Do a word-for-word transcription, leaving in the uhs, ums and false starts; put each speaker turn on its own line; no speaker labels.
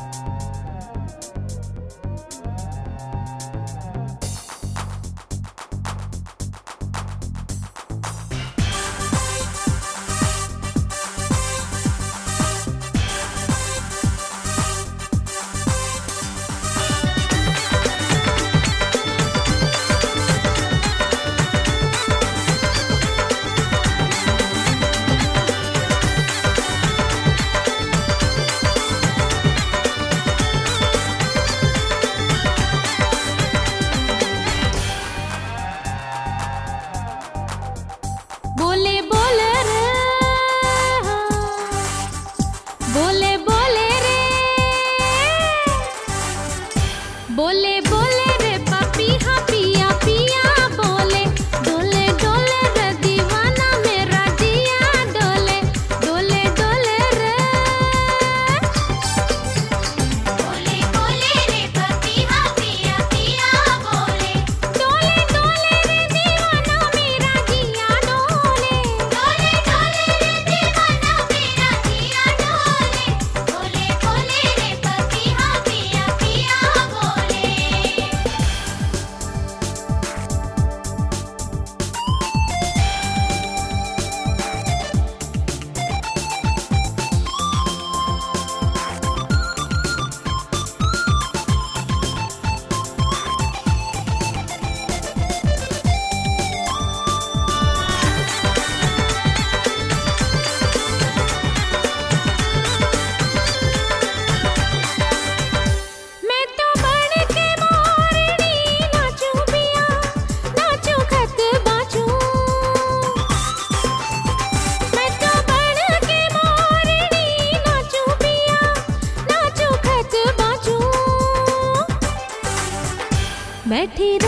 बोले बोले रे पपिया पिया पिया बोले डोले डोले रे दीवाना मेरा जिया डोले डोले डोले रे बोले बोले रे पपिया पिया पिया बोले डोले डोले रे दीवाना मेरा जिया डोले डोले डोले रे दीवाना मेरा जिया डोले बोले बोले रे पपिया पिया पिया बोले मैं तो बन के मोरनी नाचू पिया नाचू खत बाचू मैं तो बन के मोरनी नाचू पिया नाचू खत बाचू बैठी